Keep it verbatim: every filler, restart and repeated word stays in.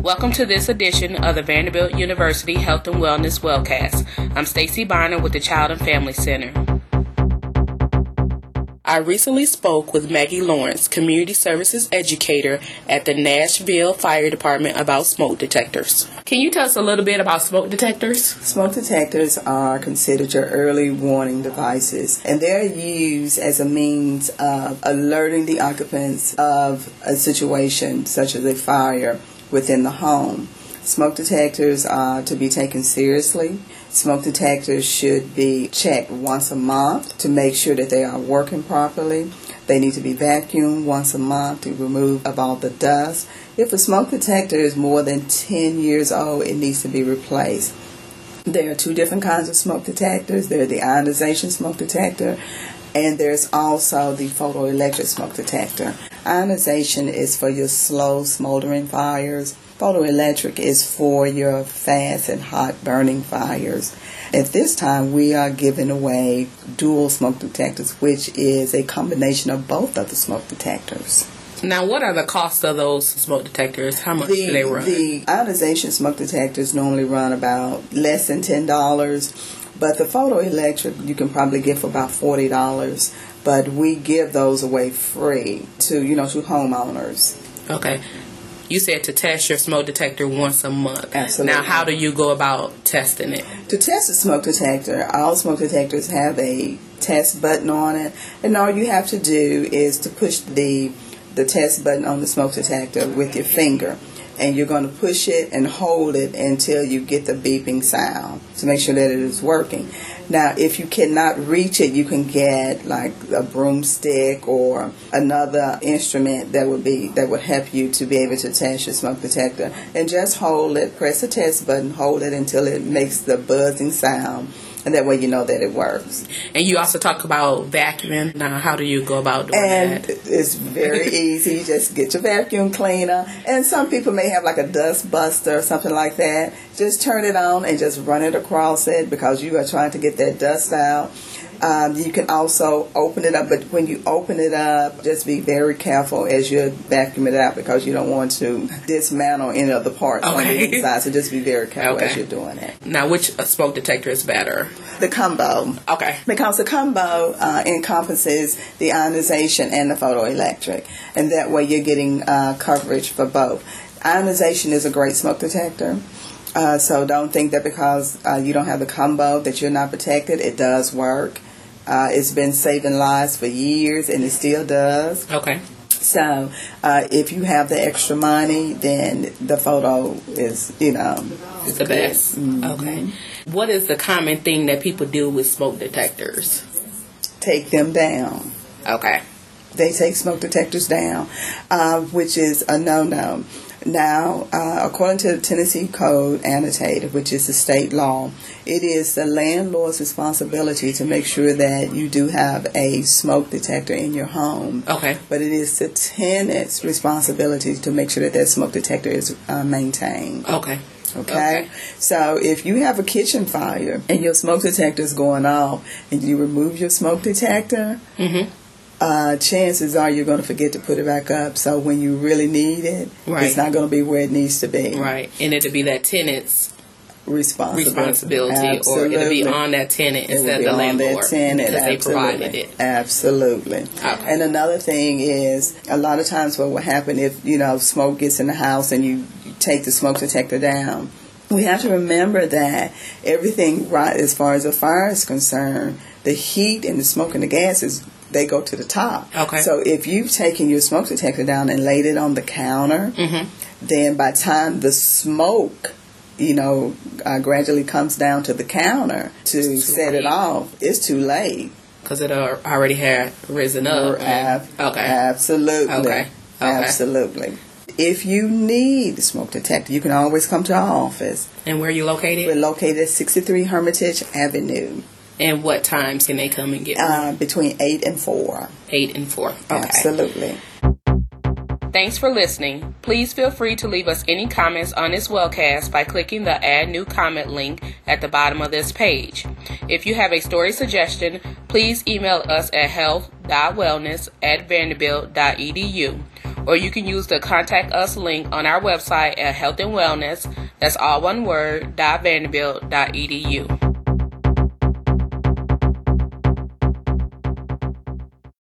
Welcome to this edition of the Vanderbilt University Health and Wellness Wellcast. I'm Stacy Bonner with the Child and Family Center. I recently spoke with Maggie Lawrence, Community Services Educator at the Nashville Fire Department, about smoke detectors. Can you tell us a little bit about smoke detectors? Smoke detectors are considered your early warning devices, and they're used as a means of alerting the occupants of a situation such as a fire within the home. Smoke detectors are to be taken seriously. Smoke detectors should be checked once a month to make sure that they are working properly. They need to be vacuumed once a month to remove of all the dust. If a smoke detector is more than ten years old, it needs to be replaced. There are two different kinds of smoke detectors. There's the ionization smoke detector, and there's also the photoelectric smoke detector. Ionization is for your slow smoldering fires. Photoelectric is for your fast and hot burning fires. At this time, we are giving away dual smoke detectors, which is a combination of both of the smoke detectors. Now, what are the costs of those smoke detectors? How much the, do they run? The ionization smoke detectors normally run about less than ten dollars, but the photoelectric you can probably get for about forty dollars. But we give those away free to, you know, to homeowners. Okay. You said to test your smoke detector once a month. Absolutely. Now, how do you go about testing it? To test a smoke detector, all smoke detectors have a test button on it, and all you have to do is to push the the test button on the smoke detector with your finger, and you're going to push it and hold it until you get the beeping sound to make sure that it is working. Now, if you cannot reach it, you can get like a broomstick or another instrument that would be that would help you to be able to test your smoke detector. And just hold it, press the test button, hold it until it makes the buzzing sound. And that way you know that it works. And you also talk about vacuuming. Now, how do you go about doing and that? And it's very easy. You just get your vacuum cleaner. And some people may have like a dust buster or something like that. Just turn it on and just run it across it because you are trying to get that dust out. Um, you can also open it up, but when you open it up, just be very careful as you vacuum it out because you don't want to dismantle any of the parts okay. on the inside. So just be very careful okay. as you're doing it. Now, which smoke detector is better? The combo. Okay. Because the combo uh, encompasses the ionization and the photoelectric, and that way you're getting uh, coverage for both. Ionization is a great smoke detector. Uh, so don't think that because uh, you don't have the combo that you're not protected. It does work. Uh, it's been saving lives for years, and it still does. Okay. So uh, if you have the extra money, then the photo is, you know, it's the best. Mm-hmm. Okay. What is the common thing that people do with smoke detectors? Take them down. Okay. They take smoke detectors down, uh, which is a no-no. Now, uh, according to the Tennessee Code Annotated, which is the state law, it is the landlord's responsibility to make sure that you do have a smoke detector in your home. Okay. But it is the tenant's responsibility to make sure that that smoke detector is uh, maintained. Okay. Okay? okay, so if you have a kitchen fire and your smoke detector is going off and you remove your smoke detector, mm-hmm. uh, chances are you're going to forget to put it back up. So when you really need it, right. it's not going to be where it needs to be. Right, and it'll be that tenant's responsibility, responsibility or it'll be on that tenant instead of the landlord tenant, because absolutely. they provided it. Absolutely. Okay. And another thing is, a lot of times what will happen if, you know, smoke gets in the house and you take the smoke detector down, we have to remember that everything, right, as far as a fire is concerned, the heat and the smoke and the gases, they go to the top. Okay. So if you've taken your smoke detector down and laid it on the counter, mm-hmm. then by the time the smoke, you know, uh, gradually comes down to the counter to set late. it off, it's too late. Because it already had risen up. Ab- okay. Absolutely. Okay. okay. Absolutely. If you need a smoke detector, you can always come to our office. And where are you located? We're located at sixty-three Hermitage Avenue. And what times can they come and get uh, between eight and four. eight and four. Okay. Absolutely. Thanks for listening. Please feel free to leave us any comments on this wellcast by clicking the Add New Comment link at the bottom of this page. If you have a story suggestion, please email us at health dot wellness at vanderbilt dot e d u. or you can use the Contact Us link on our website at Health and Wellness, that's all one word, dot vanderbilt dot edu.